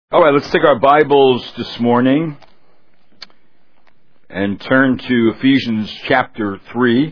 All right, let's take our Bibles this morning and turn to Ephesians chapter 3.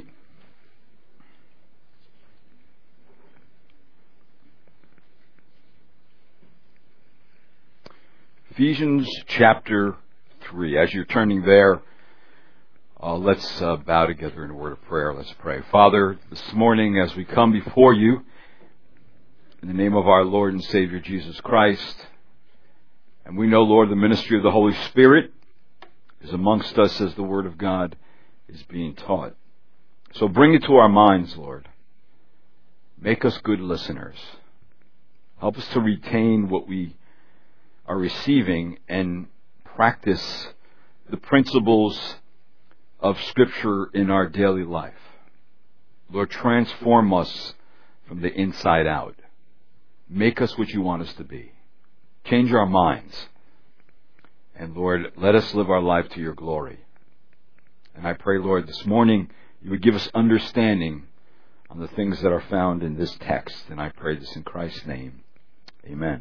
Ephesians chapter 3. As you're turning there, let's bow together in a word of prayer. Let's pray. Father, this morning as we come before you, in the name of our Lord and Savior Jesus Christ, and we know, Lord, the ministry of the Holy Spirit is amongst us as the Word of God is being taught. So bring it to our minds, Lord. Make us good listeners. Help us to retain what we are receiving and practice the principles of Scripture in our daily life. Lord, transform us from the inside out. Make us what you want us to be. Change our minds. And Lord, let us live our life to your glory. And I pray, Lord, this morning you would give us understanding on the things that are found in this text. And I pray this in Christ's name. Amen.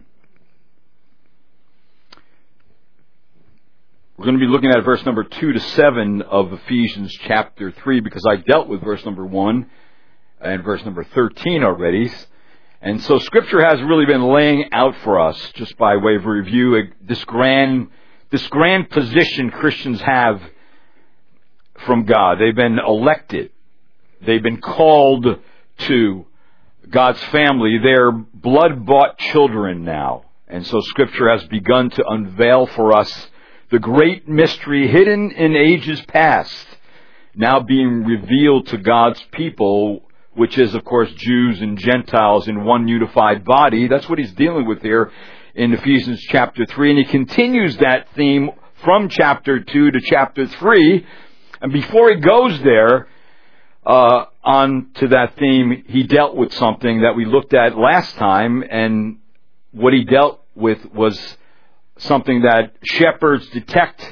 We're going to be looking at verse number 2 to 7 of Ephesians chapter 3 because I dealt with verse number 1 and verse number 13 already. And so Scripture has really been laying out for us, just by way of review, this grand position Christians have from God. They've been elected. They've been called to God's family. They're blood-bought children now. And so Scripture has begun to unveil for us the great mystery hidden in ages past, now being revealed to God's people, which is, of course, Jews and Gentiles in one unified body. That's what he's dealing with here in Ephesians chapter 3. And he continues that theme from chapter 2 to chapter 3. And before he goes there, on to that theme, he dealt with something that we looked at last time. And what he dealt with was something that shepherds detect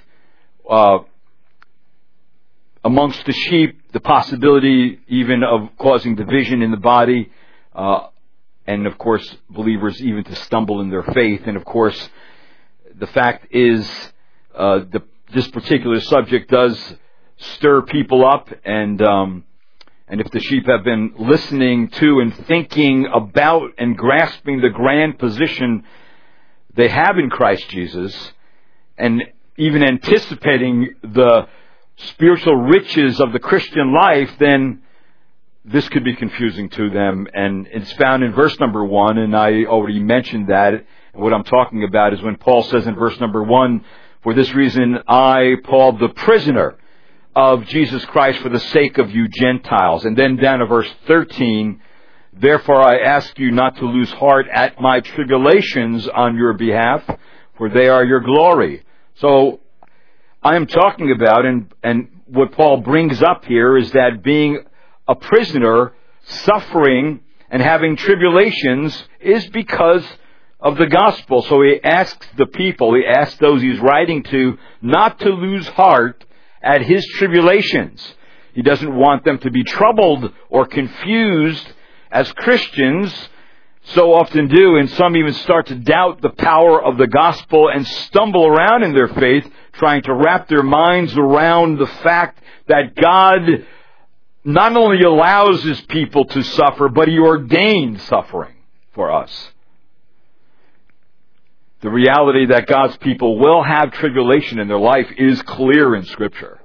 amongst the sheep, the possibility even of causing division in the body, and of course, believers even to stumble in their faith. And of course, the fact is, this particular subject does stir people up, and if the sheep have been listening to and thinking about and grasping the grand position they have in Christ Jesus, and even anticipating the spiritual riches of the Christian life, then this could be confusing to them. And it's found in verse number 1, and I already mentioned that. What I'm talking about is when Paul says in verse number 1, "For this reason I, Paul, the prisoner of Jesus Christ, for the sake of you Gentiles." And then down to verse 13, "Therefore I ask you not to lose heart at my tribulations on your behalf, for they are your glory." So I am talking about, and what Paul brings up here is that being a prisoner, suffering, and having tribulations is because of the gospel. So he asks the people, he asks those he's writing to, not to lose heart at his tribulations. He doesn't want them to be troubled or confused as Christians so often do, and some even start to doubt the power of the gospel and stumble around in their faith, trying to wrap their minds around the fact that God not only allows his people to suffer, but he ordained suffering for us. The reality that God's people will have tribulation in their life is clear in Scripture.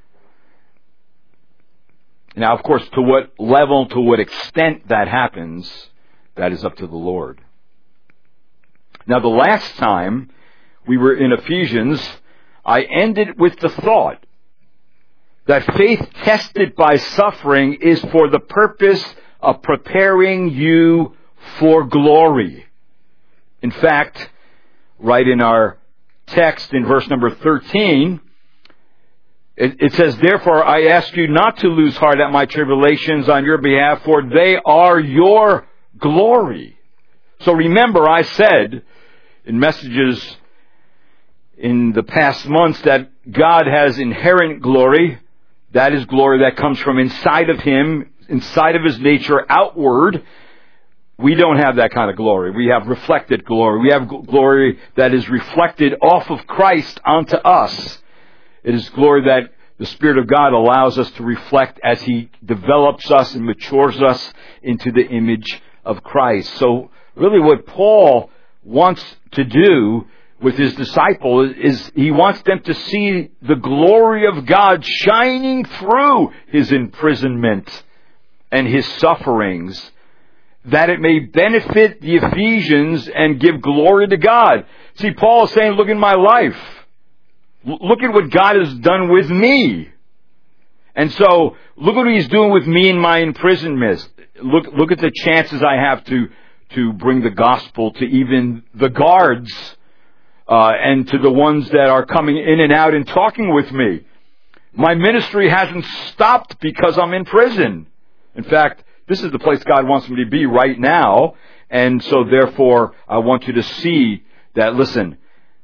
Now, of course, to what level, to what extent that happens, that is up to the Lord. Now, the last time we were in Ephesians, I ended with the thought that faith tested by suffering is for the purpose of preparing you for glory. In fact, right in our text in verse number 13, it says, "Therefore I ask you not to lose heart at my tribulations on your behalf, for they are your glory." So remember, I said in messages in the past months that God has inherent glory. That is glory that comes from inside of him, inside of his nature, outward. We don't have that kind of glory. We have reflected glory. We have glory that is reflected off of Christ onto us. It is glory that the Spirit of God allows us to reflect as He develops us and matures us into the image of Christ. So really what Paul wants to do with his disciples is he wants them to see the glory of God shining through his imprisonment and his sufferings, that it may benefit the Ephesians and give glory to God. See, Paul is saying, look at my life. Look at what God has done with me. And so, look what He's doing with me in my imprisonment. Look at the chances I have to bring the gospel to even the guards, and to the ones that are coming in and out and talking with me. My ministry hasn't stopped because I'm in prison. In fact, this is the place God wants me to be right now. And so therefore, I want you to see that, listen,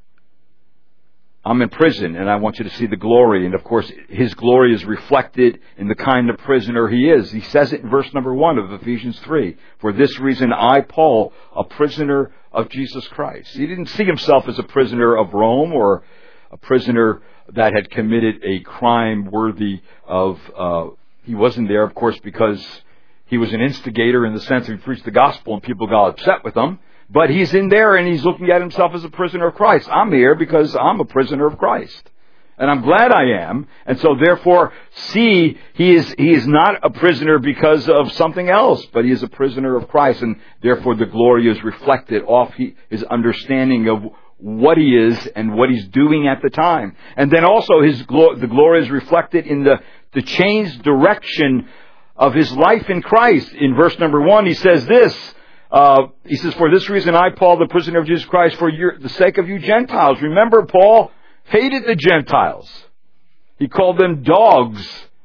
I'm in prison and I want you to see the glory. And of course, His glory is reflected in the kind of prisoner He is. He says it in verse number 1 of Ephesians 3. For this reason, I, Paul, a prisoner of Jesus Christ. He didn't see himself as a prisoner of Rome or a prisoner that had committed a crime worthy of, he wasn't there, of course, because he was an instigator in the sense that he preached the gospel and people got upset with him. But he's in there and he's looking at himself as a prisoner of Christ. I'm here because I'm a prisoner of Christ. And I'm glad I am. And so therefore, see, he is not a prisoner because of something else, but he is a prisoner of Christ. And therefore the glory is reflected off his understanding of what he is and what he's doing at the time. And then also the glory is reflected in the changed direction of his life in Christ. In verse number 1, he says this. He says, for this reason I, Paul, the prisoner of Jesus Christ, for the sake of you Gentiles. Remember, Paul hated the Gentiles. He called them dogs.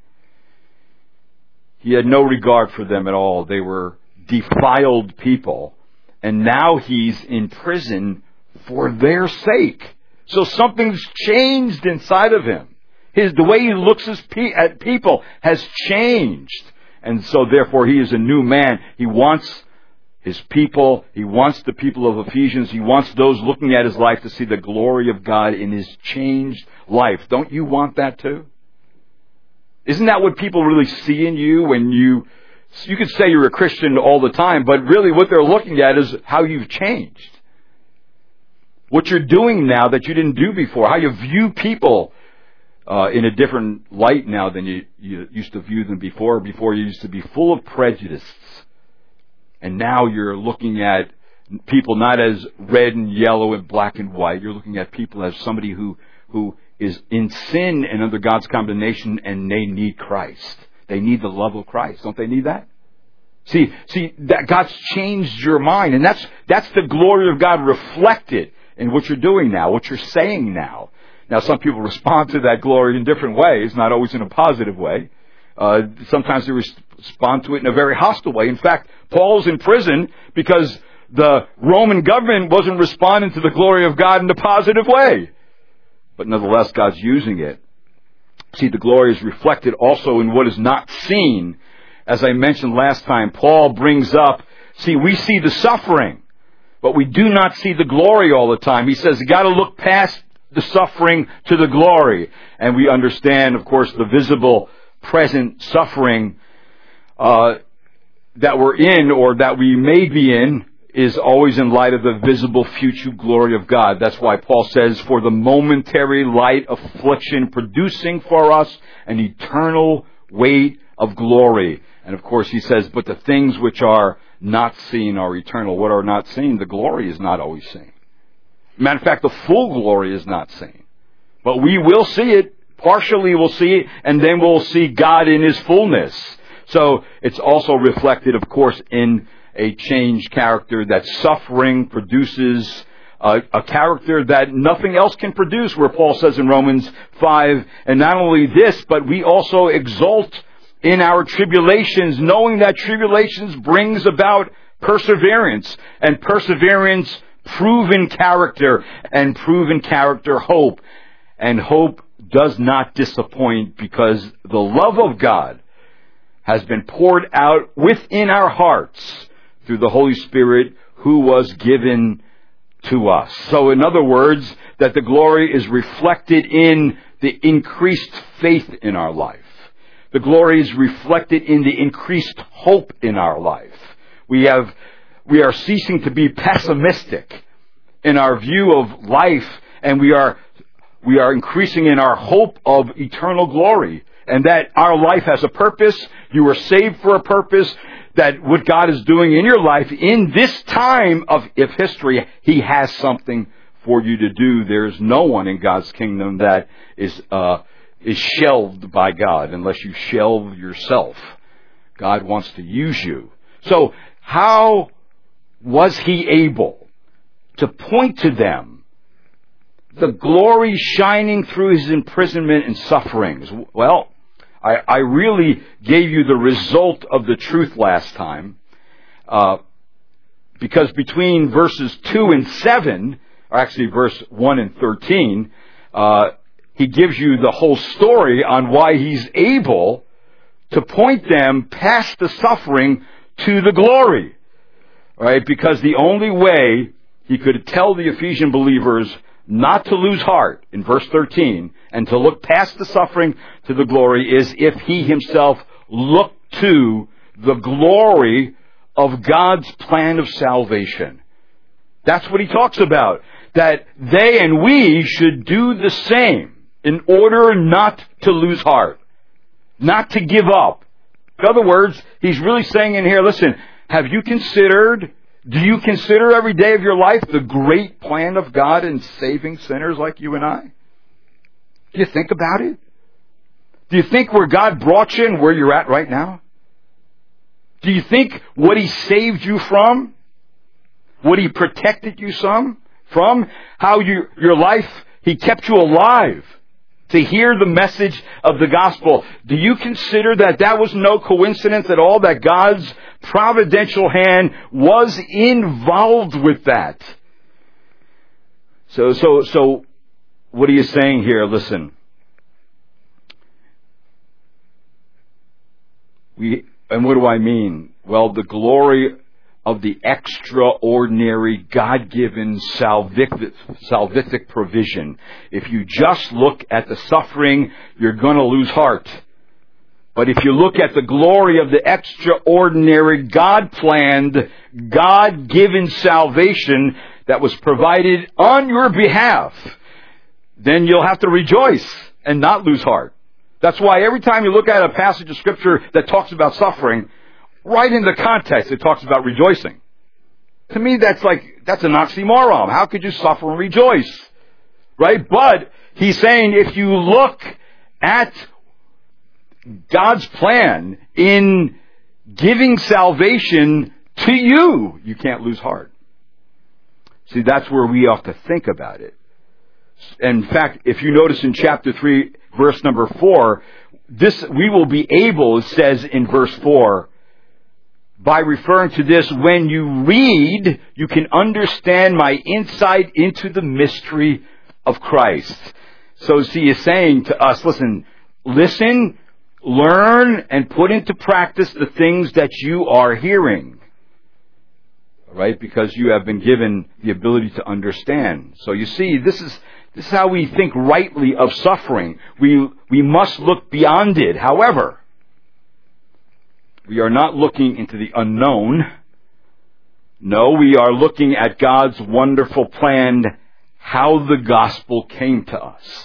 He had no regard for them at all. They were defiled people. And now he's in prison for their sake. So something's changed inside of him. The way he looks at people has changed. And so therefore he is a new man. He wants his people, he wants the people of Ephesians, he wants those looking at his life to see the glory of God in his changed life. Don't you want that too? Isn't that what people really see in you when you could say you're a Christian all the time, but really what they're looking at is how you've changed. What you're doing now that you didn't do before, how you view people in a different light now than you used to view them before. Before you used to be full of prejudices. And now you're looking at people not as red and yellow and black and white. You're looking at people as somebody who is in sin and under God's condemnation, and they need Christ. They need the love of Christ. Don't they need that? See that God's changed your mind, and that's the glory of God reflected in what you're doing now, what you're saying now. Now, some people respond to that glory in different ways, not always in a positive way. Sometimes they respond to it in a very hostile way. In fact, Paul's in prison because the Roman government wasn't responding to the glory of God in a positive way. But nonetheless, God's using it. See, the glory is reflected also in what is not seen. As I mentioned last time, Paul brings up, we see the suffering, but we do not see the glory all the time. He says you got to look past the suffering to the glory. And we understand, of course, the visible present suffering that we're in or that we may be in is always in light of the visible future glory of God. That's why Paul says, for the momentary light affliction producing for us an eternal weight of glory. And of course he says, but the things which are not seen are eternal. What are not seen? The glory is not always seen. Matter of fact, the full glory is not seen. But we will see it. Partially we'll see it, and then we'll see God in His fullness. So it's also reflected, of course, in a changed character, that suffering produces a character that nothing else can produce, where Paul says in Romans 5, and not only this, but we also exult in our tribulations, knowing that tribulations brings about perseverance, and perseverance proven character, and proven character hope. And hope does not disappoint, because the love of God has been poured out within our hearts through the Holy Spirit who was given to us. So in other words, that the glory is reflected in the increased faith in our life. The glory is reflected in the increased hope in our life. We are ceasing to be pessimistic in our view of life, and we are increasing in our hope of eternal glory, and that our life has a purpose. You were saved for a purpose, that what God is doing in your life in this time of history, He has something for you to do. There's no one in God's kingdom that is shelved by God unless you shelve yourself. God wants to use you. So how was He able to point to them the glory shining through His imprisonment and sufferings? Well, I really gave you the result of the truth last time, because between verses 2 and 7, or actually verse 1 and 13, he gives you the whole story on why He's able to point them past the suffering to the glory. Right? Because the only way He could tell the Ephesian believers not to lose heart in verse 13 and to look past the suffering to the glory is if He Himself looked to the glory of God's plan of salvation. That's what He talks about. That they and we should do the same in order not to lose heart, not to give up. In other words, He's really saying in here, listen, do you consider every day of your life the great plan of God in saving sinners like you and I? Do you think about it? Do you think where God brought you and where you're at right now? Do you think what He saved you from? What He protected you from? How your life, He kept you alive to hear the message of the gospel. Do you consider that was no coincidence at all, that God's providential hand was involved with that? So what are you saying here? Listen. And what do I mean? Well, the glory of the extraordinary, God-given, salvific provision. If you just look at the suffering, you're going to lose heart. But if you look at the glory of the extraordinary, God-planned, God-given salvation that was provided on your behalf, then you'll have to rejoice and not lose heart. That's why every time you look at a passage of Scripture that talks about suffering, right in the context, it talks about rejoicing. To me, that's an oxymoron. How could you suffer and rejoice? Right? But he's saying if you look at God's plan in giving salvation to you, you can't lose heart. See, that's where we have to think about it. In fact, if you notice in chapter 3, verse number 4, we will be able, it says in verse 4, by referring to this, when you read, you can understand my insight into the mystery of Christ. So see, he's saying to us, listen, learn, and put into practice the things that you are hearing. Right? Because you have been given the ability to understand. So you see, this is how we think rightly of suffering. We must look beyond it. However, we are not looking into the unknown. No, we are looking at God's wonderful plan, how the gospel came to us.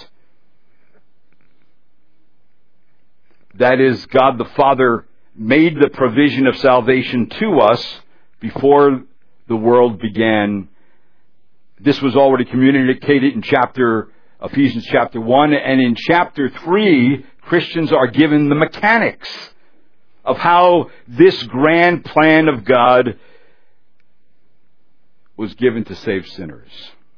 That is, God the Father made the provision of salvation to us before the world began. This was already communicated in Ephesians chapter 1, and in chapter 3, Christians are given the mechanics of how this grand plan of God was given to save sinners.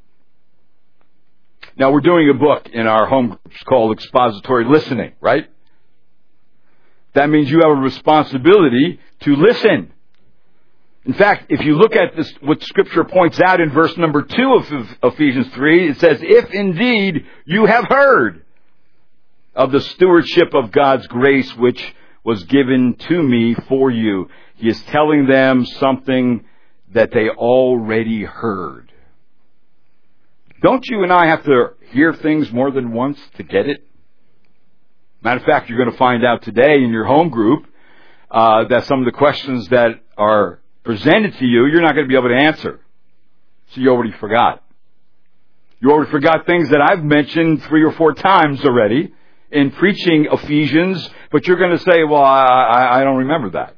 Now, we're doing a book in our home groups called Expository Listening, right? That means you have a responsibility to listen. In fact, if you look at this, what Scripture points out in verse number 2 of Ephesians 3, it says, if indeed you have heard of the stewardship of God's grace which was given to me for you. He is telling them something that they already heard. Don't you and I have to hear things more than once to get it? Matter of fact, you're going to find out today in your home group that some of the questions that are presented to you, you're not going to be able to answer. So you already forgot. You already forgot things that I've mentioned 3 or 4 times already in preaching Ephesians, but you're going to say, well, I don't remember that.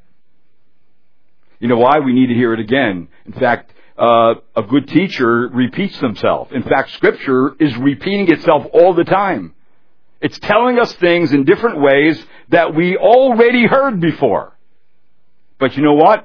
You know why? We need to hear it again. In fact, a good teacher repeats themselves. In fact, Scripture is repeating itself all the time. It's telling us things in different ways that we already heard before. But you know what?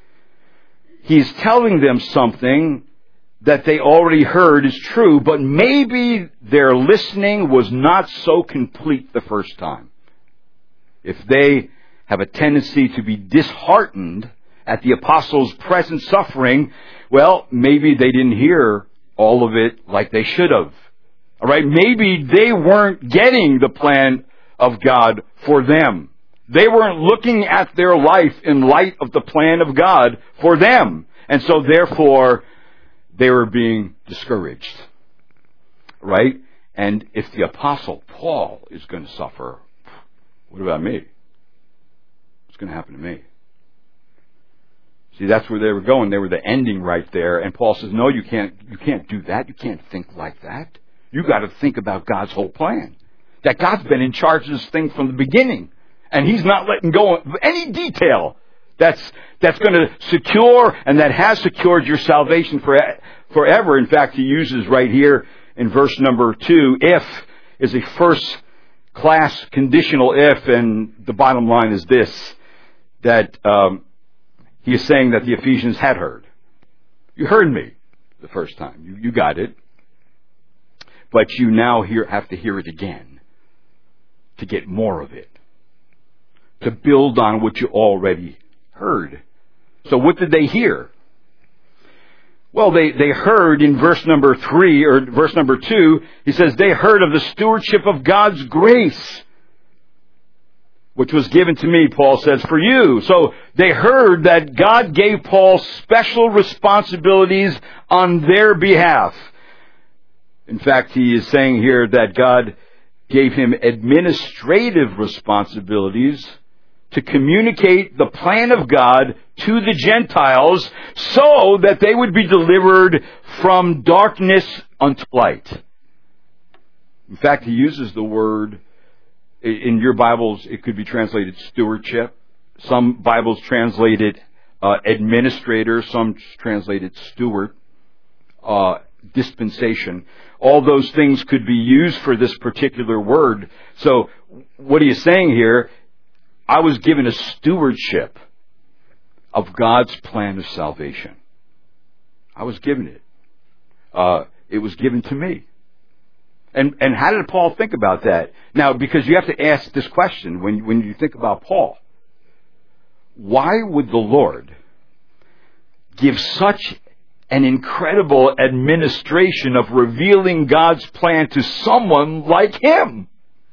He's telling them something that they already heard is true, but maybe their listening was not so complete the first time. If they have a tendency to be disheartened at the apostles' present suffering, well, maybe they didn't hear all of it like they should have. All right, maybe they weren't getting the plan of God for them. They weren't looking at their life in light of the plan of God for them. And so therefore, they were being discouraged. Right? And if the Apostle Paul is going to suffer, what about me? What's going to happen to me? See, that's where they were going. They were the ending right there. And Paul says, no, you can't do that. You can't think like that. You got to think about God's whole plan. That God's been in charge of this thing from the beginning. And He's not letting go of any detail that's going to secure and that has secured your salvation forever. In fact, he uses right here in verse number 2, if is a first class conditional if, and the bottom line is this, that he is saying that the Ephesians had heard. You heard me the first time. You got it. But you now have to hear it again to get more of it, to build on what you already heard. So what did they hear? Well, they heard in verse number 3 or verse number 2, he says they heard of the stewardship of God's grace, which was given to me, Paul says, for you. So they heard that God gave Paul special responsibilities on their behalf. In fact, he is saying here that God gave him administrative responsibilities to communicate the plan of God to the Gentiles so that they would be delivered from darkness unto light. In fact, he uses the word, in your Bibles, it could be translated stewardship. Some Bibles translate it administrator. Some translate it steward. Dispensation. All those things could be used for this particular word. So what he is saying here, I was given a stewardship of God's plan of salvation. I was given it. It was given to me. And how did Paul think about that? Now, because you have to ask this question when you think about Paul. Why would the Lord give such an incredible administration of revealing God's plan to someone like him?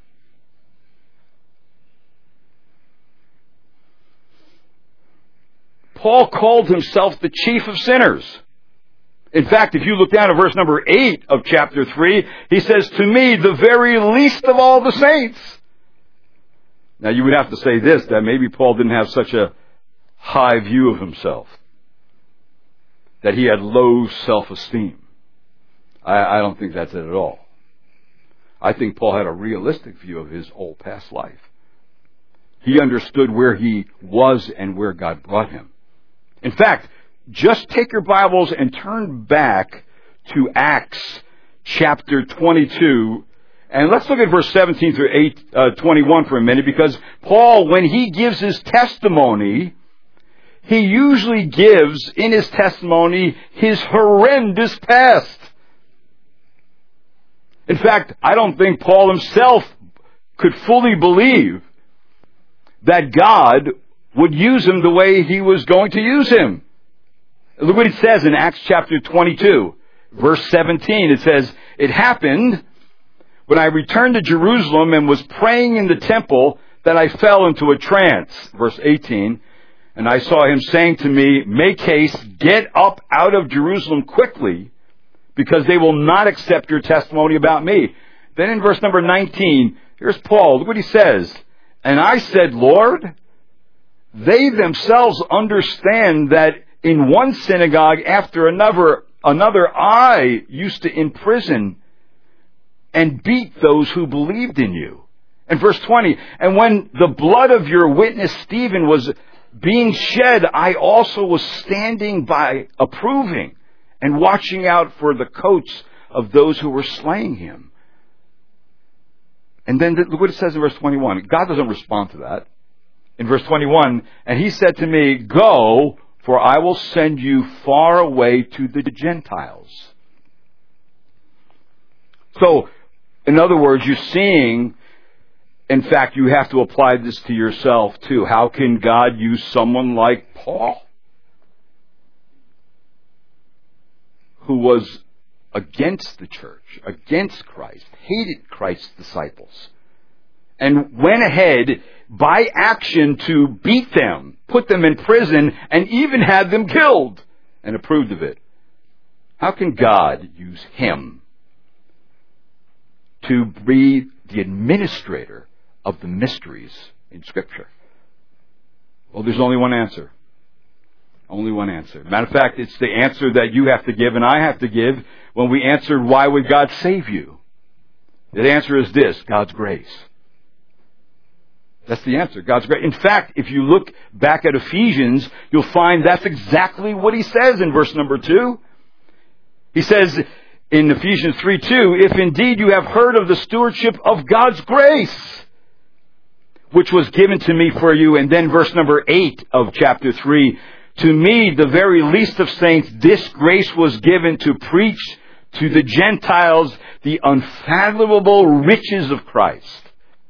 Paul called himself the chief of sinners. In fact, if you look down at verse number 8 of chapter 3, he says, to me, the very least of all the saints. Now you would have to say this, that maybe Paul didn't have such a high view of himself, that he had low self-esteem. I don't think that's it at all. I think Paul had a realistic view of his whole past life. He understood where he was and where God brought him. In fact, just take your Bibles and turn back to Acts chapter 22, and let's look at verse 17 through 21 for a minute, because Paul, when he gives his testimony, he usually gives in his testimony his horrendous past. In fact, I don't think Paul himself could fully believe that God would use him the way he was going to use him. Look what it says in Acts chapter 22, verse 17. It says, it happened when I returned to Jerusalem and was praying in the temple that I fell into a trance. Verse 18, and I saw him saying to me, make haste, get up out of Jerusalem quickly, because they will not accept your testimony about me. Then in verse number 19, here's Paul. Look what he says. And I said, Lord, they themselves understand that in one synagogue after another I used to imprison and beat those who believed in you. And verse 20, and when the blood of your witness Stephen was being shed, I also was standing by approving and watching out for the coats of those who were slaying him. And then look what it says in verse 21. God doesn't respond to that. In verse 21, and he said to me, go, for I will send you far away to the Gentiles. So, in other words, you're seeing, in fact, you have to apply this to yourself too. How can God use someone like Paul, who was against the church, against Christ, hated Christ's disciples, and went ahead by action to beat them, put them in prison, and even had them killed, and approved of it? How can God use him to be the administrator of the mysteries in Scripture? Well, there's only one answer. Only one answer. Matter of fact, it's the answer that you have to give and I have to give when we answered, why would God save you? The answer is this: God's grace. That's the answer. God's grace. In fact, if you look back at Ephesians, you'll find that's exactly what he says in verse number 2. He says in Ephesians 3:2, if indeed you have heard of the stewardship of God's grace, which was given to me for you. And then verse number 8 of chapter 3, to me, the very least of saints, this grace was given to preach to the Gentiles the unfathomable riches of Christ.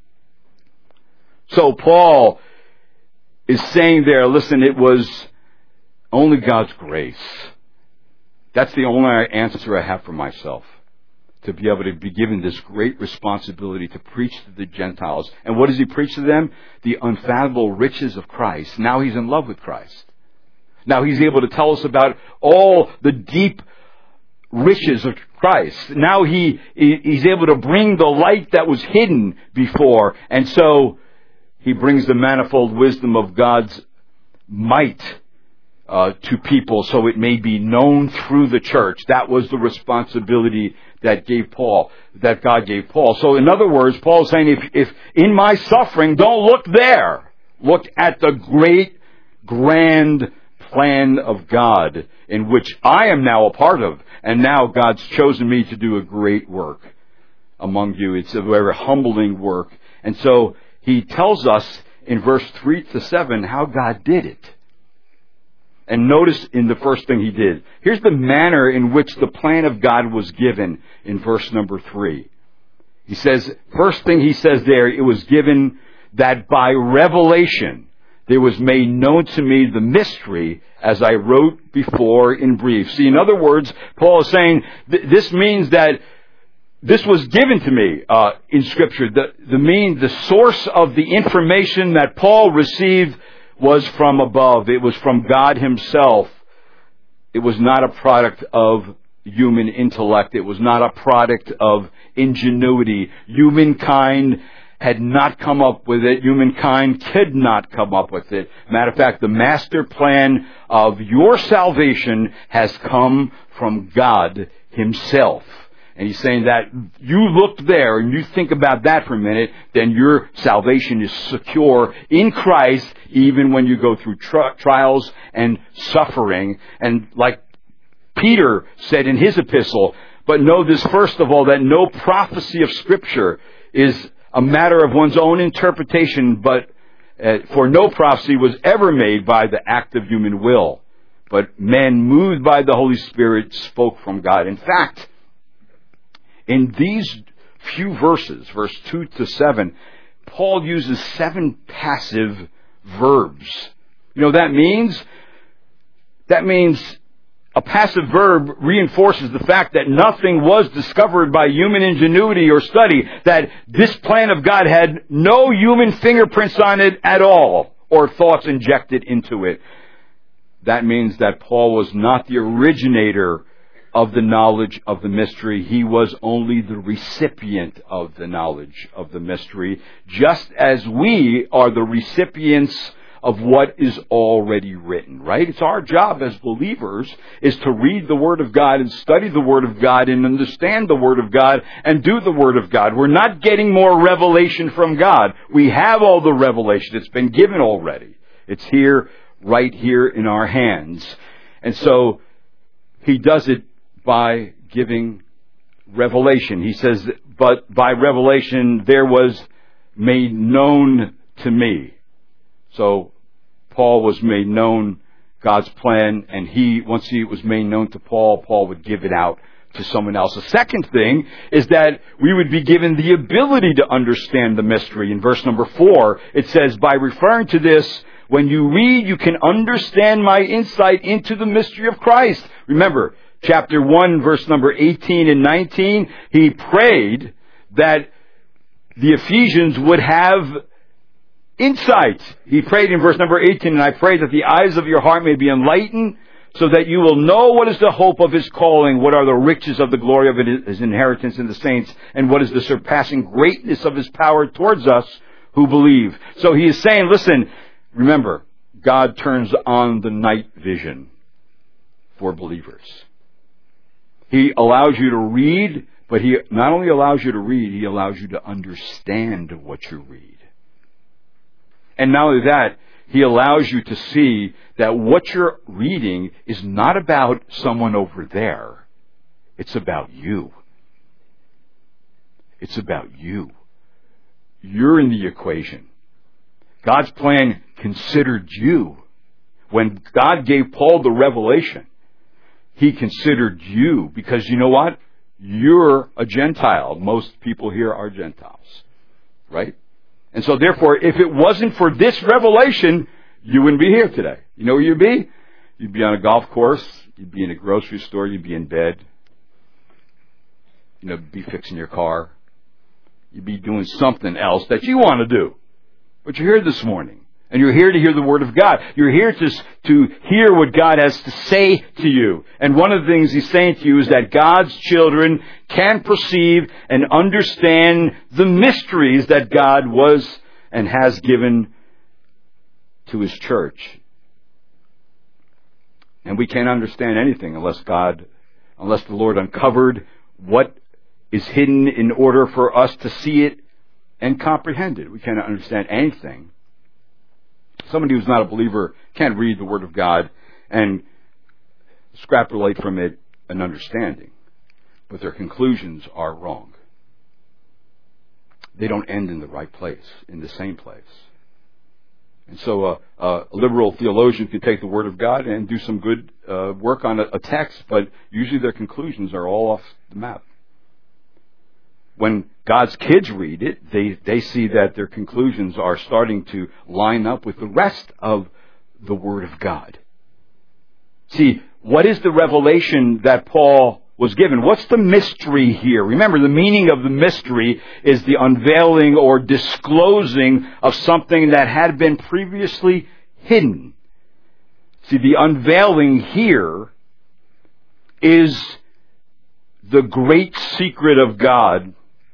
So Paul is saying there, listen, it was only God's grace. That's the only answer I have for myself, to be able to be given this great responsibility to preach to the Gentiles. And what does he preach to them? The unfathomable riches of Christ. Now he's in love with Christ. Now he's able to tell us about all the deep riches of Christ. Now he's able to bring the light that was hidden before. And so he brings the manifold wisdom of God's might to people, so it may be known through the church. That was the responsibility that God gave Paul. So in other words, Paul is saying, if in my suffering, don't look there. Look at the great, grand plan of God, in which I am now a part of. And now God's chosen me to do a great work among you. It's a very humbling work. And so he tells us in verse 3 to 7 how God did it. And notice in the first thing he did. Here's the manner in which the plan of God was given in verse number 3. He says, first thing he says there, it was given that by revelation there was made known to me the mystery, as I wrote before in brief. See, in other words, Paul is saying, this means that this was given to me in Scripture. The source of the information that Paul received was from above. It was from God himself. It was not a product of human intellect. It was not a product of ingenuity. Humankind had not come up with it. Humankind could not come up with it. Matter of fact, the master plan of your salvation has come from God himself. And he's saying that you look there and you think about that for a minute, then your salvation is secure in Christ, even when you go through trials and suffering. And like Peter said in his epistle, but know this first of all, that no prophecy of Scripture is a matter of one's own interpretation, but for no prophecy was ever made by the act of human will. But men moved by the Holy Spirit spoke from God. In fact, in these few verses, verse 2 to 7, Paul uses 7 passive verbs. You know what that means? That means a passive verb reinforces the fact that nothing was discovered by human ingenuity or study, that this plan of God had no human fingerprints on it at all, or thoughts injected into it. That means that Paul was not the originator of the knowledge of the mystery. He was only the recipient of the knowledge of the mystery, just as we are the recipients of what is already written, right? It's our job as believers is to read the Word of God and study the Word of God and understand the Word of God and do the Word of God. We're not getting more revelation from God. We have all the revelation. It's been given already. It's here, right here in our hands. And so he does it by giving revelation. He says, but by revelation there was made known to me. So Paul was made known, God's plan, and once it was made known to Paul, Paul would give it out to someone else. The second thing is that we would be given the ability to understand the mystery. In verse number 4, it says, by referring to this, when you read, you can understand my insight into the mystery of Christ. Remember, chapter 1, verse number 18 and 19, he prayed that the Ephesians would have insight. He prayed in verse number 18, and I pray that the eyes of your heart may be enlightened, so that you will know what is the hope of his calling, what are the riches of the glory of his inheritance in the saints, and what is the surpassing greatness of his power towards us who believe. So he is saying, listen, remember, God turns on the night vision for believers. He allows you to read, but he not only allows you to read, he allows you to understand what you read. And not only that, he allows you to see that what you're reading is not about someone over there. It's about you. It's about you. You're in the equation. God's plan considered you. When God gave Paul the revelation, he considered you, because you know what? You're a Gentile. Most people here are Gentiles, right? And so therefore, if it wasn't for this revelation, you wouldn't be here today. You know where you'd be? You'd be on a golf course. You'd be in a grocery store. You'd be in bed. Be fixing your car. You'd be doing something else that you want to do. But you're here this morning. And you're here to hear the Word of God. You're here to hear what God has to say to you. And one of the things he's saying to you is that God's children can perceive and understand the mysteries that God was and has given to his church. And we can't understand anything unless the Lord uncovered what is hidden in order for us to see it and comprehend it. We cannot understand anything. Somebody who's not a believer can't read the Word of God and extrapolate from it an understanding. But their conclusions are wrong. They don't end in the right place, in the same place. And so a liberal theologian can take the Word of God and do some good work on a text, but usually their conclusions are all off the map. When God's kids read it, they see that their conclusions are starting to line up with the rest of the Word of God. See, what is the revelation that Paul was given? What's the mystery here? Remember, the meaning of the mystery is the unveiling or disclosing of something that had been previously hidden. See, the unveiling here is the great secret of God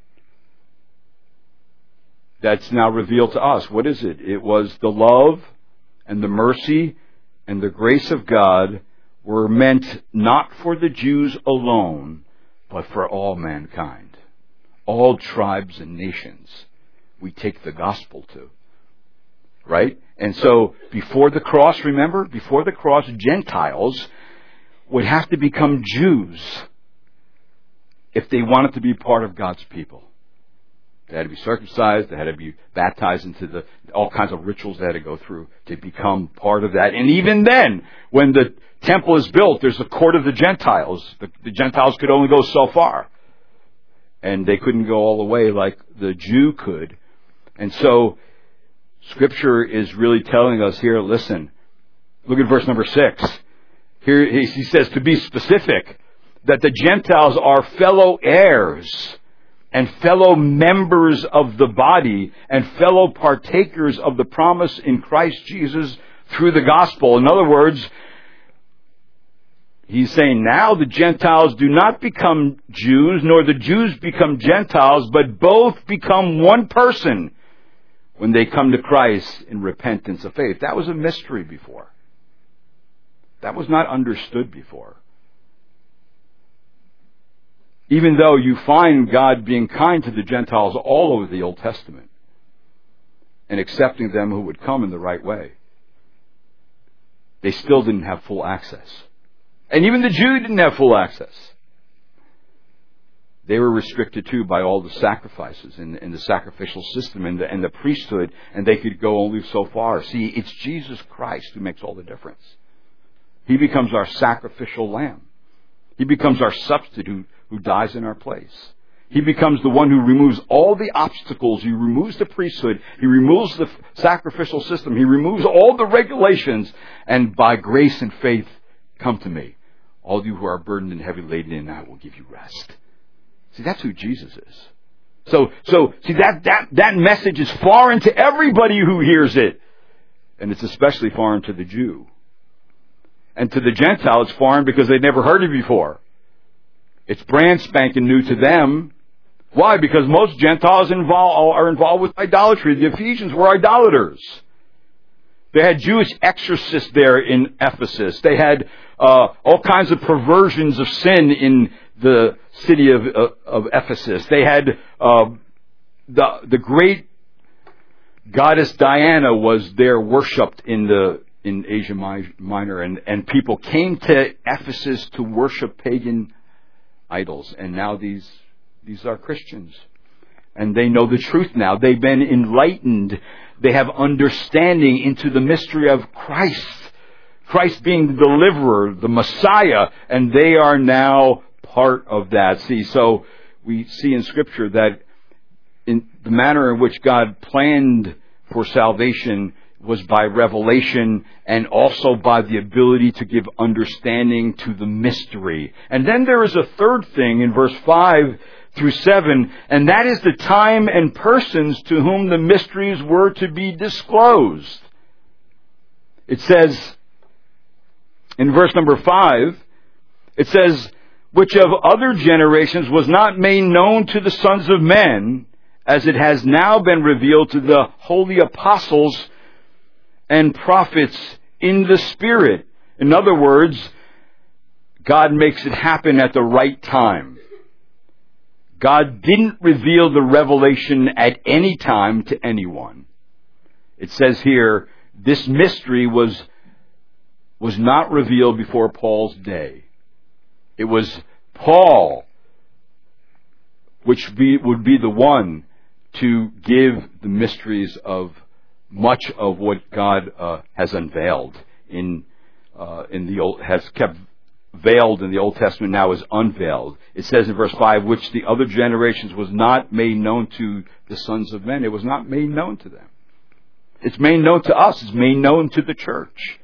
that's now revealed to us. What is it? It was the love and the mercy and the grace of God were meant not for the Jews alone, but for all mankind. All tribes and nations we take the gospel to. Right? And so before the cross, remember, before the cross, Gentiles would have to become Jews if they wanted to be part of God's people. They had to be circumcised. They had to be baptized into all kinds of rituals they had to go through to become part of that. And even then, when the temple is built, there's a court of the Gentiles. The Gentiles could only go so far. And they couldn't go all the way like the Jew could. And so, Scripture is really telling us here, listen, look at verse number 6. Here he says, to be specific, that the Gentiles are fellow heirs and fellow members of the body and fellow partakers of the promise in Christ Jesus through the gospel. In other words, he's saying now the Gentiles do not become Jews, nor the Jews become Gentiles, but both become one person when they come to Christ in repentance of faith. That was a mystery before. That was not understood before. Even though you find God being kind to the Gentiles all over the Old Testament and accepting them who would come in the right way, they still didn't have full access. And even the Jew didn't have full access. They were restricted too by all the sacrifices in the sacrificial system and the priesthood, and they could go only so far. See, it's Jesus Christ who makes all the difference. He becomes our sacrificial lamb. He becomes our substitute who dies in our place. He becomes the one who removes all the obstacles. He removes the priesthood. He removes the sacrificial system. He removes all the regulations. And by grace and faith, come to me, all of you who are burdened and heavy laden, and I will give you rest. See, that's who Jesus is. So see, that message is foreign to everybody who hears it. And it's especially foreign to the Jew. And to the Gentile, it's foreign because they'd never heard it before. It's brand spanking new to them. Why? Because most Gentiles are involved with idolatry. The Ephesians were idolaters. They had Jewish exorcists there in Ephesus. They had all kinds of perversions of sin in the city of Ephesus. They had the great goddess Diana was there worshipped in Asia Minor, and people came to Ephesus to worship pagan idols. And now these are Christians, and they know the truth now. They've been enlightened. They have understanding into the mystery of Christ being the deliverer, the Messiah, and they are now part of that. See, so we see in Scripture that in the manner in which God planned for salvation was by revelation and also by the ability to give understanding to the mystery. And then there is a third thing in verse 5 through 7, and that is the time and persons to whom the mysteries were to be disclosed. It says, in verse number 5, it says, which of other generations was not made known to the sons of men, as it has now been revealed to the holy apostles and prophets in the Spirit. In other words, God makes it happen at the right time. God didn't reveal the revelation at any time to anyone. It says here, this mystery was not revealed before Paul's day. It was Paul which would be the one to give the mysteries of much of what God has unveiled in the Old, has kept veiled in the Old Testament, now is unveiled. It says in verse 5, which the other generations was not made known to the sons of men. It was not made known to them. It's made known to us. It's made known to the church.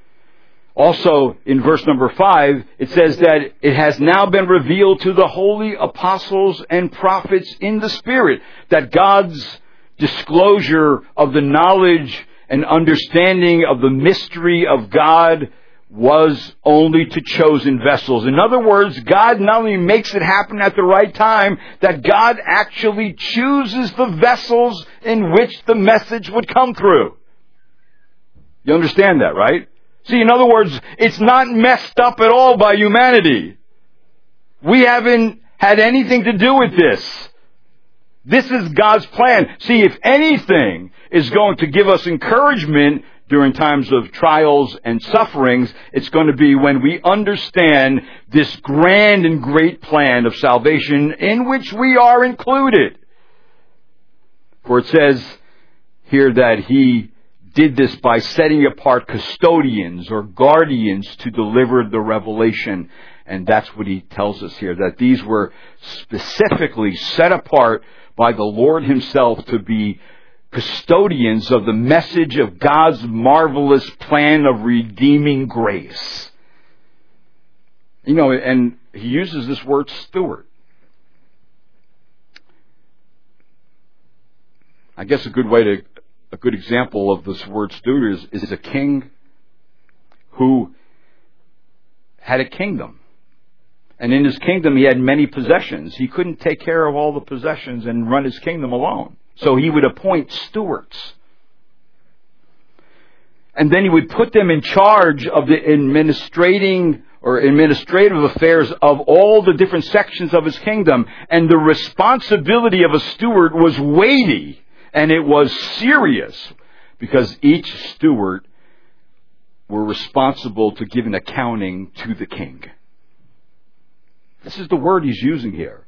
Also, in verse number 5, it says that it has now been revealed to the holy apostles and prophets in the Spirit, that God's disclosure of the knowledge and understanding of the mystery of God was only to chosen vessels. In other words, God not only makes it happen at the right time, that God actually chooses the vessels in which the message would come through. You understand that, right? See, in other words, it's not messed up at all by humanity. We haven't had anything to do with this. This is God's plan. See, if anything is going to give us encouragement during times of trials and sufferings, it's going to be when we understand this grand and great plan of salvation in which we are included. For it says here that He did this by setting apart custodians or guardians to deliver the revelation. And that's what He tells us here, that these were specifically set apart by the Lord Himself to be custodians of the message of God's marvelous plan of redeeming grace. And he uses this word steward. I guess a good example of this word steward is a king who had a kingdom. And in his kingdom he had many possessions. He couldn't take care of all the possessions and run his kingdom alone. So he would appoint stewards. And then he would put them in charge of the administrative affairs of all the different sections of his kingdom. And the responsibility of a steward was weighty, and it was serious, because each steward were responsible to give an accounting to the king. This is the word he's using here,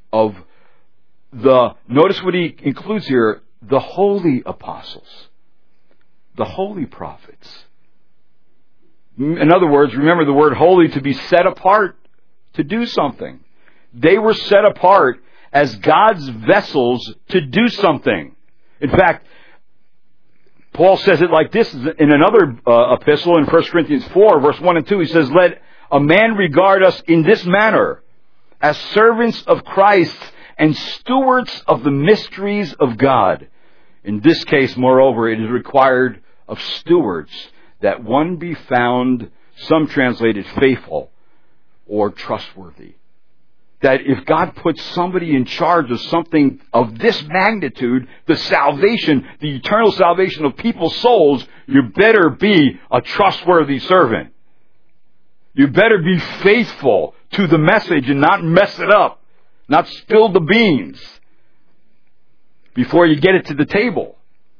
notice what he includes here, the holy apostles, the holy prophets. In other words, remember the word holy, to be set apart to do something. They were set apart as God's vessels to do something. In fact, Paul says it like this in another epistle in 1 Corinthians 4, verse 1 and 2. He says, "Let a man regard us in this manner, as servants of Christ and stewards of the mysteries of God." In this case, moreover, it is required of stewards that one be found, some translated faithful or trustworthy. That if God puts somebody in charge of something of this magnitude, the eternal salvation of people's souls, you better be a trustworthy servant. You better be faithful to the message and not mess it up, not spill the beans before you get it to the table.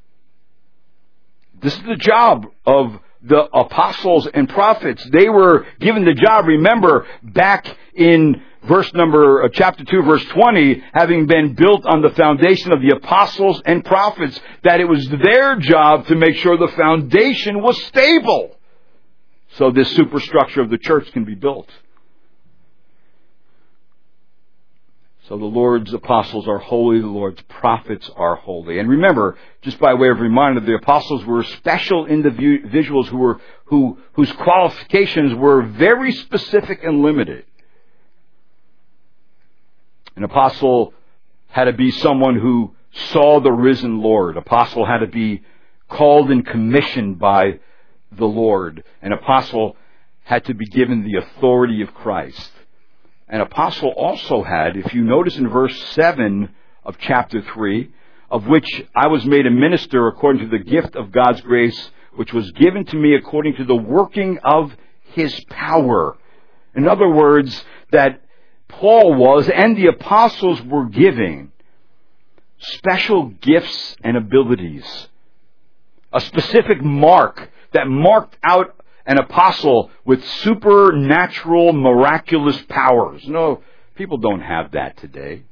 This is the job of the apostles and prophets. They were given the job, remember, back in chapter 2, verse 20, having been built on the foundation of the apostles and prophets, that it was their job to make sure the foundation was stable, so this superstructure of the church can be built. So the Lord's apostles are holy, the Lord's prophets are holy. And remember, just by way of reminder, the apostles were special individuals whose qualifications were very specific and limited. An apostle had to be someone who saw the risen Lord. An apostle had to be called and commissioned by the Lord. An apostle had to be given the authority of Christ. An apostle also had, if you notice in verse 7 of chapter 3, of which I was made a minister according to the gift of God's grace, which was given to me according to the working of His power. In other words, that Paul was, and the apostles were giving special gifts and abilities. A specific mark that marked out an apostle with supernatural, miraculous powers. No, people don't have that today.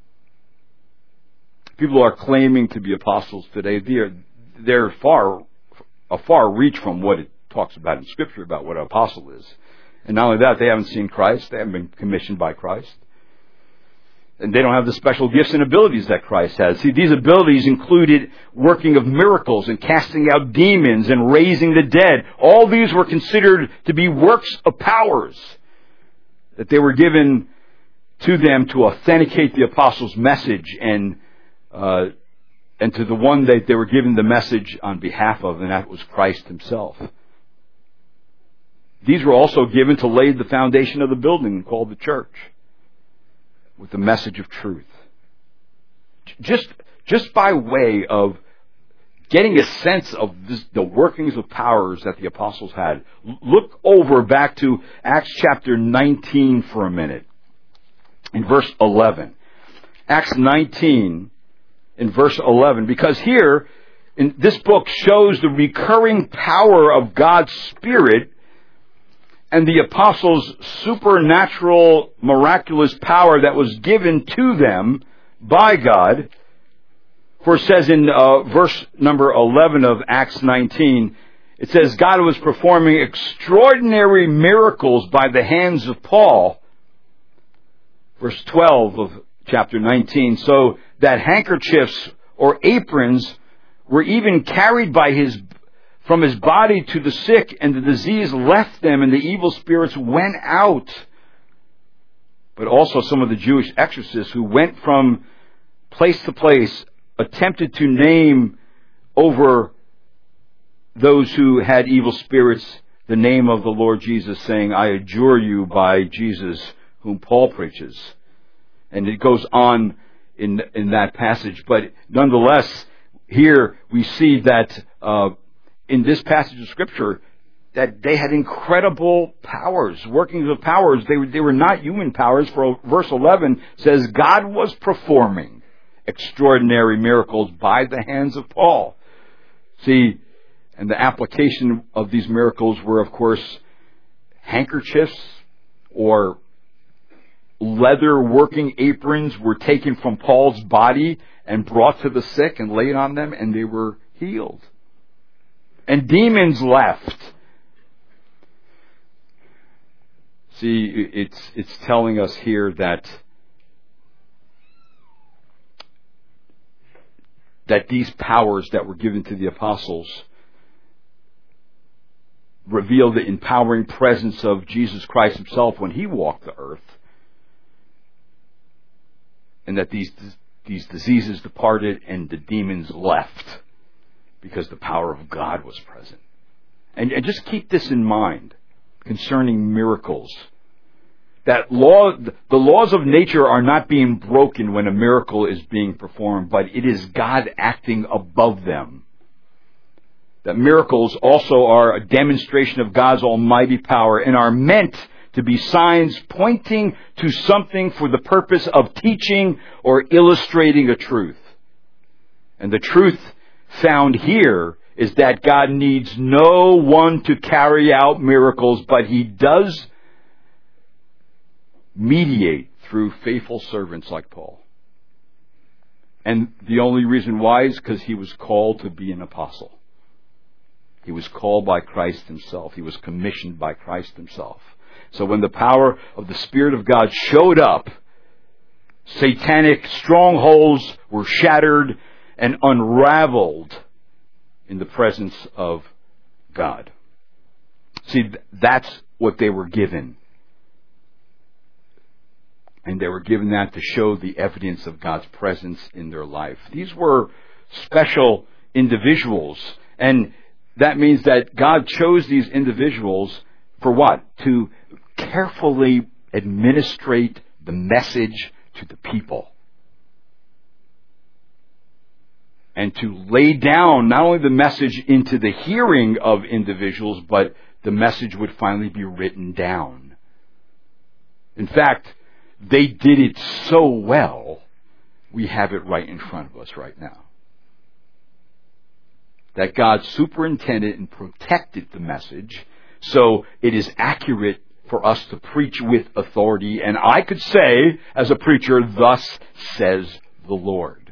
People are claiming to be apostles today. They're a far reach from what it talks about in Scripture about what an apostle is. And not only that, they haven't seen Christ. They haven't been commissioned by Christ. And they don't have the special gifts and abilities that Christ has. See, these abilities included working of miracles and casting out demons and raising the dead. All these were considered to be works of powers that they were given to them to authenticate the apostles' message and to the one that they were given the message on behalf of, and that was Christ Himself. These were also given to lay the foundation of the building called the church, with the message of truth. Just by way of getting a sense of the workings of powers that the apostles had, look over back to Acts chapter 19 for a minute, in verse 11. Acts 19, in verse 11, because here, in this book shows the recurring power of God's Spirit and the apostles' supernatural, miraculous power that was given to them by God. For it says in verse number 11 of Acts 19, it says, God was performing extraordinary miracles by the hands of Paul. Verse 12 of chapter 19, so that handkerchiefs or aprons were even carried from his body to the sick, and the disease left them, and the evil spirits went out. but also some of the Jewish exorcists who went from place to place, attempted to name over those who had evil spirits the name of the Lord Jesus, saying, I adjure you by Jesus whom Paul preaches. And it goes on in that passage. But nonetheless, here we see that in this passage of Scripture, that they had incredible powers, workings of powers. They were not human powers. For verse 11 says, God was performing extraordinary miracles by the hands of Paul. See, and the application of these miracles were, of course, handkerchiefs or leather working aprons were taken from Paul's body and brought to the sick and laid on them, and they were healed. And demons left. See, it's telling us here that these powers that were given to the apostles reveal the empowering presence of Jesus Christ himself when he walked the earth, and that these diseases departed and the demons left because the power of God was present. And just keep this in mind concerning miracles. That the laws of nature are not being broken when a miracle is being performed, but it is God acting above them. That miracles also are a demonstration of God's almighty power and are meant to be signs pointing to something for the purpose of teaching or illustrating a truth. And the truth found here is that God needs no one to carry out miracles, but He does mediate through faithful servants like Paul. And the only reason why is because he was called to be an apostle. He was called by Christ himself. He was commissioned by Christ himself. So when the power of the Spirit of God showed up, satanic strongholds were shattered and unraveled in the presence of God. See, that's what they were given. And they were given that to show the evidence of God's presence in their life. These were special individuals. And that means that God chose these individuals for what? To carefully administrate the message to the people. And to lay down not only the message into the hearing of individuals, but the message would finally be written down. In fact, they did it so well, we have it right in front of us right now. That God superintended and protected the message, so it is accurate for us to preach with authority. And I could say, as a preacher, thus says the Lord.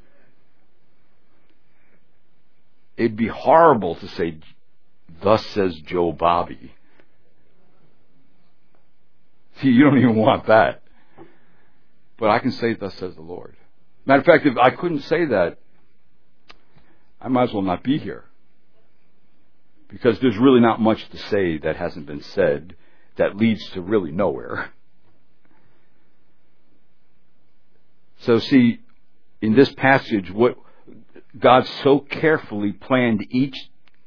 It'd be horrible to say, thus says Joe Bobby. See, you don't even want that. But I can say, thus says the Lord. Matter of fact, if I couldn't say that, I might as well not be here. Because there's really not much to say that hasn't been said that leads to really nowhere. So see, in this passage, what God so carefully planned each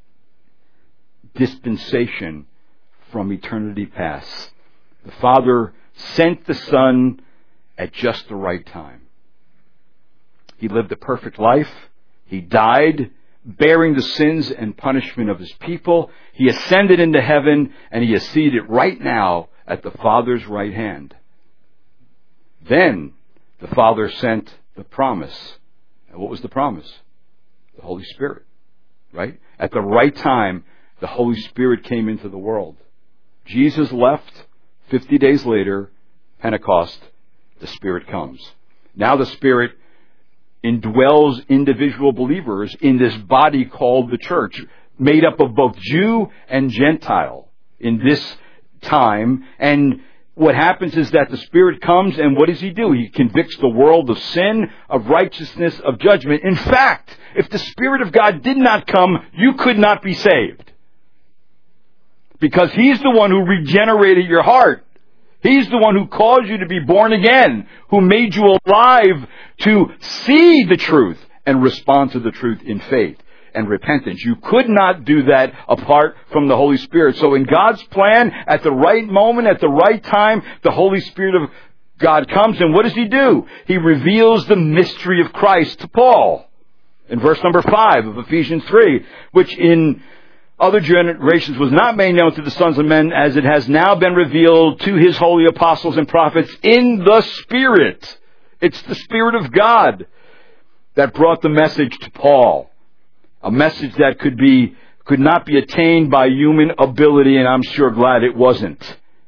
dispensation from eternity past. The Father sent the Son at just the right time. He lived a perfect life. He died, bearing the sins and punishment of His people. He ascended into heaven, and He is seated right now at the Father's right hand. Then the Father sent the promise. And what was the promise? The Holy Spirit. Right? At the right time, the Holy Spirit came into the world. Jesus left. 50 days later, Pentecost, the Spirit comes. Now the Spirit indwells individual believers in this body called the church, made up of both Jew and Gentile in this time. And what happens is that the Spirit comes, and what does He do? He convicts the world of sin, of righteousness, of judgment. In fact, if the Spirit of God did not come, you could not be saved. Because He's the one who regenerated your heart. He's the one who caused you to be born again, who made you alive to see the truth and respond to the truth in faith and repentance. You could not do that apart from the Holy Spirit. So in God's plan, at the right moment, at the right time, the Holy Spirit of God comes, and what does He do? He reveals the mystery of Christ to Paul. In verse number 5 of Ephesians 3, which in other generations was not made known to the sons of men, as it has now been revealed to His holy apostles and prophets in the Spirit. It's the Spirit of God that brought the message to Paul. A message that could not be attained by human ability, and I'm sure glad it wasn't.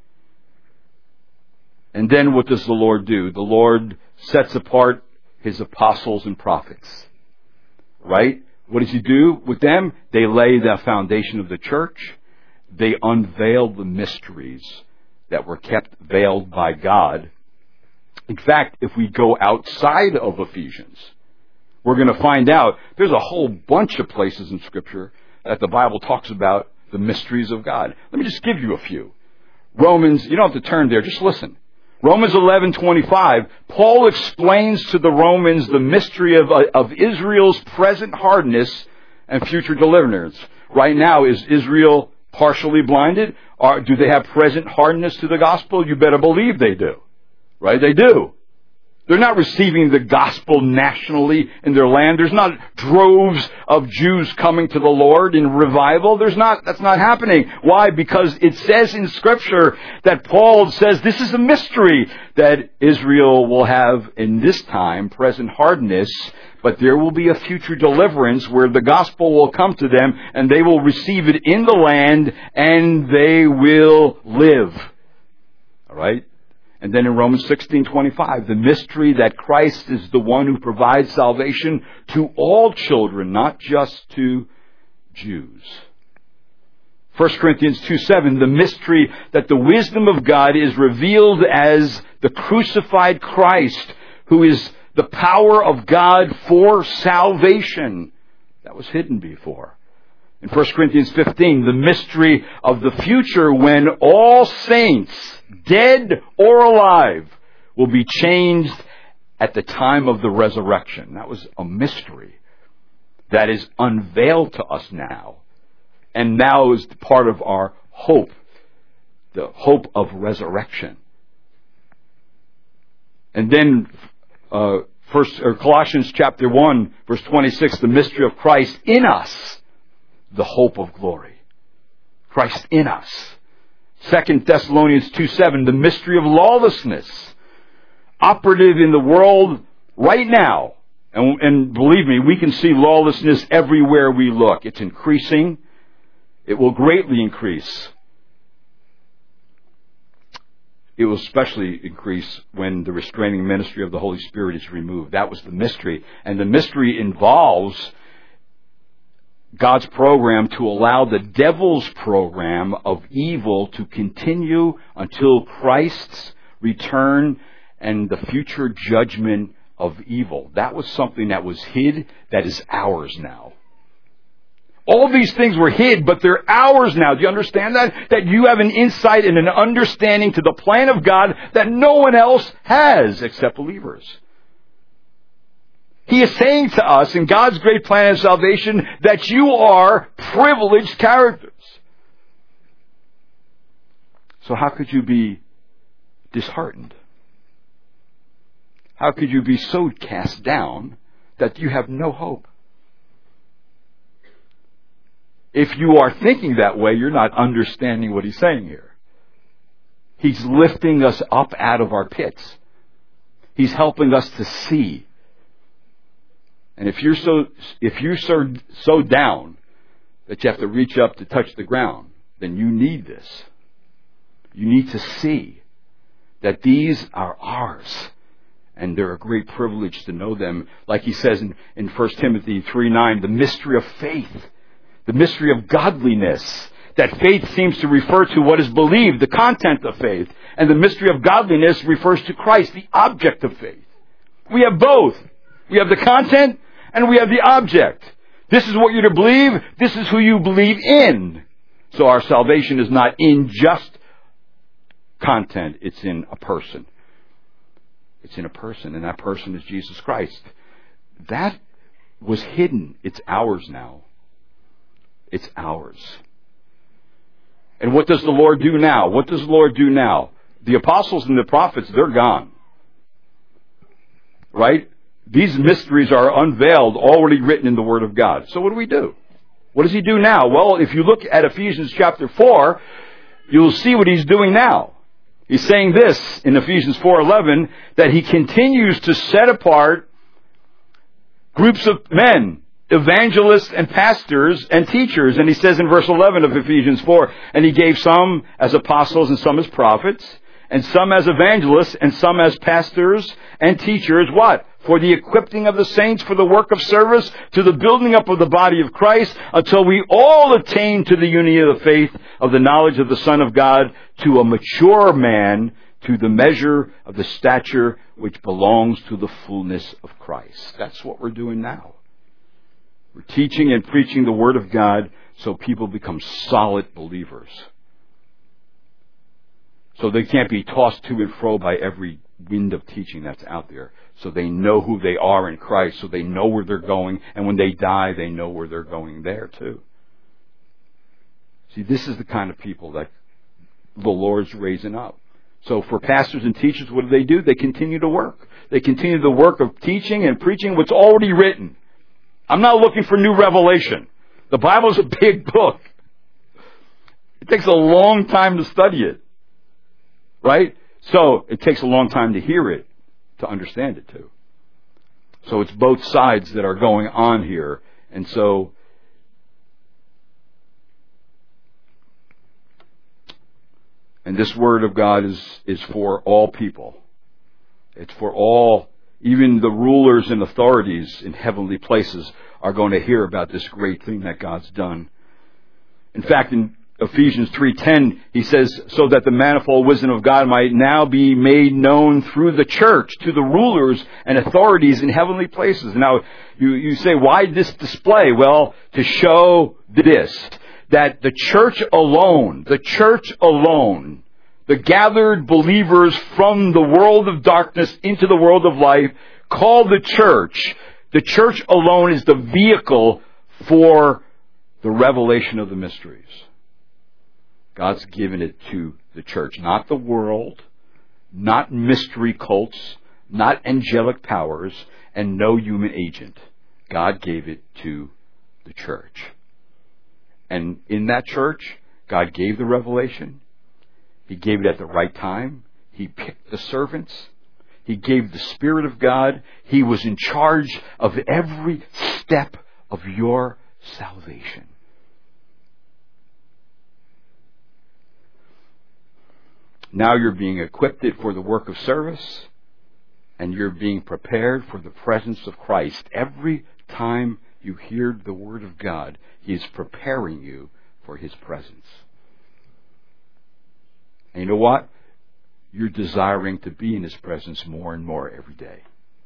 And then what does the Lord do? The Lord sets apart His apostles and prophets. Right? What does He do with them? They lay the foundation of the church. They unveil the mysteries that were kept veiled by God. In fact, if we go outside of Ephesians, we're going to find out there's a whole bunch of places in Scripture that the Bible talks about the mysteries of God. Let me just give you a few. Romans, you don't have to turn there, just listen. Romans 11:25, Paul explains to the Romans the mystery of Israel's present hardness and future deliverance. Right now, is Israel partially blinded? Or do they have present hardness to the gospel? You better believe they do. Right? They do. They're not receiving the gospel nationally in their land. There's not droves of Jews coming to the Lord in revival. That's not happening. Why? Because it says in Scripture that Paul says this is a mystery that Israel will have in this time, present hardness, but there will be a future deliverance where the gospel will come to them and they will receive it in the land and they will live. All right? And then in Romans 16:25, the mystery that Christ is the one who provides salvation to all children, not just to Jews. 1 Corinthians 2:7, the mystery that the wisdom of God is revealed as the crucified Christ, who is the power of God for salvation. That was hidden before. In 1 Corinthians 15, the mystery of the future when all saints, dead or alive, will be changed at the time of the resurrection. That was a mystery that is unveiled to us now. And now is part of our hope, the hope of resurrection. And then Colossians chapter 1, verse 26, the mystery of Christ in us, the hope of glory. Christ in us. 2 Thessalonians 2:7, the mystery of lawlessness, operative in the world right now. And believe me, we can see lawlessness everywhere we look. It's increasing. It will greatly increase. It will especially increase when the restraining ministry of the Holy Spirit is removed. That was the mystery. And the mystery involves God's program to allow the devil's program of evil to continue until Christ's return and the future judgment of evil. That was something that was hid that is ours now. All these things were hid, but they're ours now. Do you understand that? That you have an insight and an understanding to the plan of God that no one else has except believers. He is saying to us in God's great plan of salvation that you are privileged characters. So how could you be disheartened? How could you be so cast down that you have no hope? If you are thinking that way, you're not understanding what he's saying here. He's lifting us up out of our pits. He's helping us to see. And if you're so down that you have to reach up to touch the ground, then you need this. You need to see that these are ours. And they're a great privilege to know them. Like he says in 1 Timothy 3:9, the mystery of faith. The mystery of godliness. That faith seems to refer to what is believed, the content of faith. And the mystery of godliness refers to Christ, the object of faith. We have both. We have the content and we have the object. This is what you're to believe. This is who you believe in. So our salvation is not in just content. It's in a person. It's in a person, and that person is Jesus Christ. That was hidden. It's ours now. It's ours. And what does the Lord do now? What does the Lord do now? The apostles and the prophets, they're gone. Right? These mysteries are unveiled, already written in the Word of God. So what do? What does He do now? Well, if you look at Ephesians chapter 4, you'll see what He's doing now. He's saying this in Ephesians 4:11, that He continues to set apart groups of men, evangelists and pastors and teachers. And He says in verse 11 of Ephesians 4, and He gave some as apostles and some as prophets, and some as evangelists, and some as pastors and teachers. What? For the equipping of the saints for the work of service, to the building up of the body of Christ, until we all attain to the unity of the faith, of the knowledge of the Son of God, to a mature man, to the measure of the stature which belongs to the fullness of Christ. That's what we're doing now. We're teaching and preaching the Word of God so people become solid believers. So they can't be tossed to and fro by every wind of teaching that's out there. So they know who they are in Christ. So they know where they're going. And when they die, they know where they're going there too. See, this is the kind of people that the Lord's raising up. So for pastors and teachers, what do? They continue to work. They continue the work of teaching and preaching what's already written. I'm not looking for new revelation. The Bible's a big book. It takes a long time to study it. Right? So it takes a long time to hear it, to understand it too. So it's both sides that are going on here. And so and this Word of God is for all people. It's for all, even the rulers and authorities in heavenly places are going to hear about this great thing that God's done. In fact, in Ephesians 3:10, he says, so that the manifold wisdom of God might now be made known through the church to the rulers and authorities in heavenly places. Now, you say, why this display? Well, to show this, that the church alone, the gathered believers from the world of darkness into the world of life, called the church alone is the vehicle for the revelation of the mysteries. God's given it to the church, not the world, not mystery cults, not angelic powers, and no human agent. God gave it to the church. And in that church, God gave the revelation. He gave it at the right time. He picked the servants. He gave the Spirit of God. He was in charge of every step of your salvation. Now you're being equipped for the work of service, and you're being prepared for the presence of Christ. Every time you hear the Word of God, He is preparing you for His presence. And you know what? You're desiring to be in His presence more and more every day.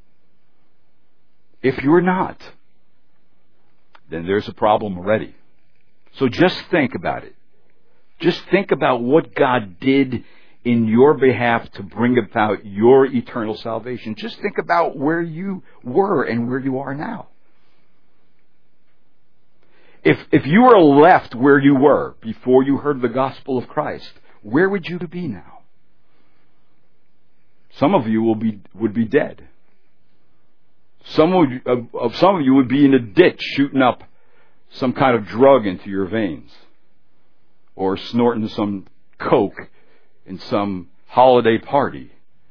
If you're not, then there's a problem already. So just think about it. Just think about what God did in your behalf to bring about your eternal salvation. Just think about where you were and where you are now. If you were left where you were before you heard the gospel of Christ, where would you be now? Some of you would be dead. Some of you would be in a ditch shooting up some kind of drug into your veins, or snorting some coke in some holiday party.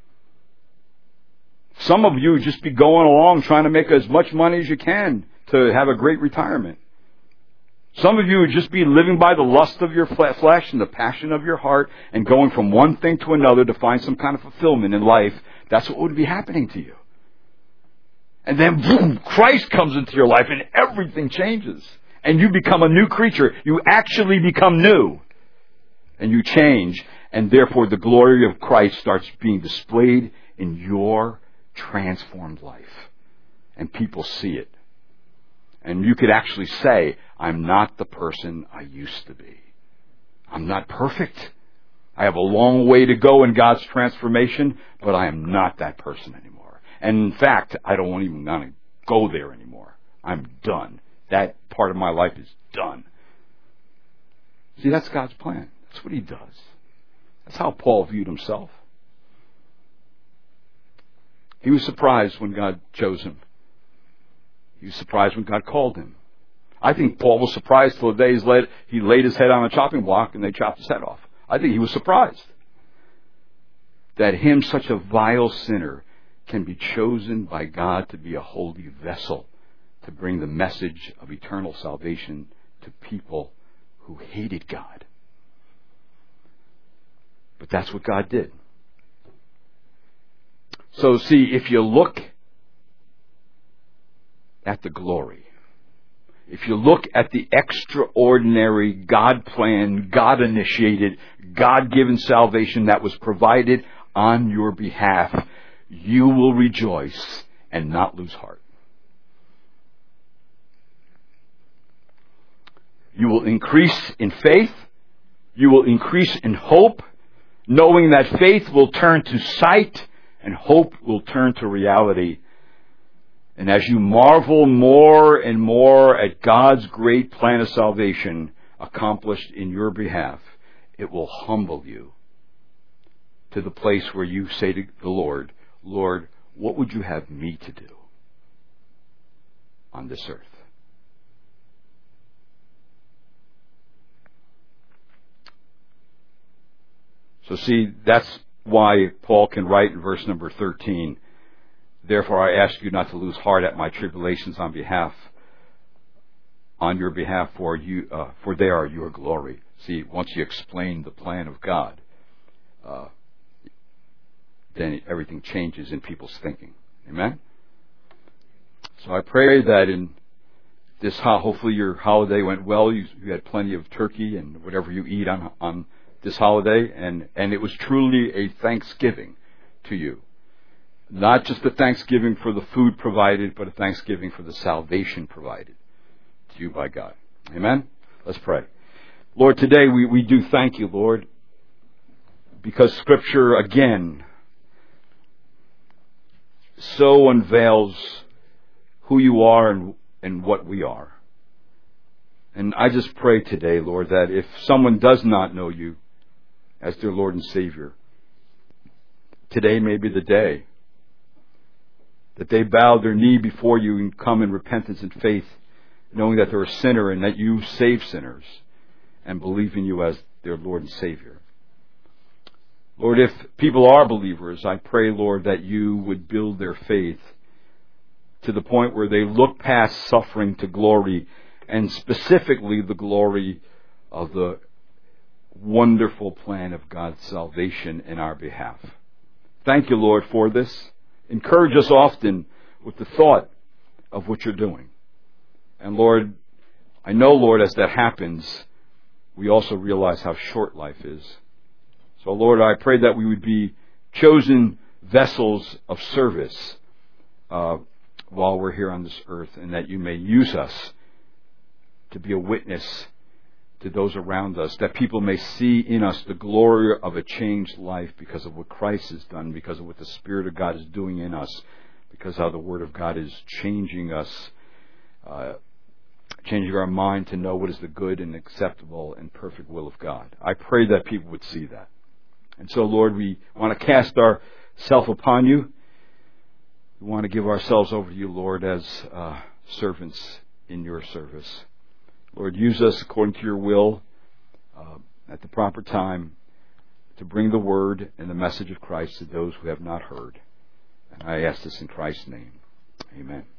Some of you would just be going along trying to make as much money as you can to have a great retirement. Some of you would just be living by the lust of your flesh and the passion of your heart and going from one thing to another to find some kind of fulfillment in life. That's what would be happening to you. And then, boom, Christ comes into your life and everything changes. And you become a new creature. You actually become new. And you change. And therefore the glory of Christ starts being displayed in your transformed life. And people see it. And you could actually say, I'm not the person I used to be. I'm not perfect. I have a long way to go in God's transformation, but I am not that person anymore. And in fact, I don't even want to go there anymore. I'm done. That part of my life is done. See, that's God's plan. That's what He does. That's how Paul viewed himself. He was surprised when God chose him. He was surprised when God called him. I think Paul was surprised till the day he laid his head on a chopping block and they chopped his head off. I think he was surprised that him, such a vile sinner, can be chosen by God to be a holy vessel to bring the message of eternal salvation to people who hated God. But that's what God did. So see, if you look at the glory, if you look at the extraordinary God-planned, God-initiated, God-given salvation that was provided on your behalf, you will rejoice and not lose heart. You will increase in faith. You will increase in hope, knowing that faith will turn to sight and hope will turn to reality. And as you marvel more and more at God's great plan of salvation accomplished in your behalf, it will humble you to the place where you say to the Lord, Lord, what would you have me to do on this earth? So see, that's why Paul can write in verse number 13, therefore I ask you not to lose heart at my tribulations on your behalf, for they are your glory. See, once you explain the plan of God, then everything changes in people's thinking. Amen? So I pray that in this, hopefully your holiday went well. You had plenty of turkey and whatever you eat on this holiday, and it was truly a thanksgiving to you. Not just a thanksgiving for the food provided, but a thanksgiving for the salvation provided to you by God. Amen? Let's pray. Lord, today we do thank you, Lord, because Scripture, again, so unveils who you are and what we are. And I just pray today, Lord, that if someone does not know you as their Lord and Savior, today may be the day that they bow their knee before you and come in repentance and faith, knowing that they're a sinner and that you save sinners, and believe in you as their Lord and Savior. Lord, if people are believers, I pray, Lord, that you would build their faith to the point where they look past suffering to glory, and specifically the glory of the wonderful plan of God's salvation in our behalf. Thank you, Lord, for this. Encourage us often with the thought of what you're doing. And Lord, I know, Lord, as that happens, we also realize how short life is. So, Lord, I pray that we would be chosen vessels of service while we're here on this earth, and that you may use us to be a witness to those around us, that people may see in us the glory of a changed life because of what Christ has done, because of what the Spirit of God is doing in us, because how the Word of God is changing us, changing our mind to know what is the good and acceptable and perfect will of God. I pray that people would see that. And so, Lord, we want to cast ourselves upon you. We want to give ourselves over to you, Lord, as servants in your service. Lord, use us according to your will at the proper time to bring the word and the message of Christ to those who have not heard. And I ask this in Christ's name. Amen.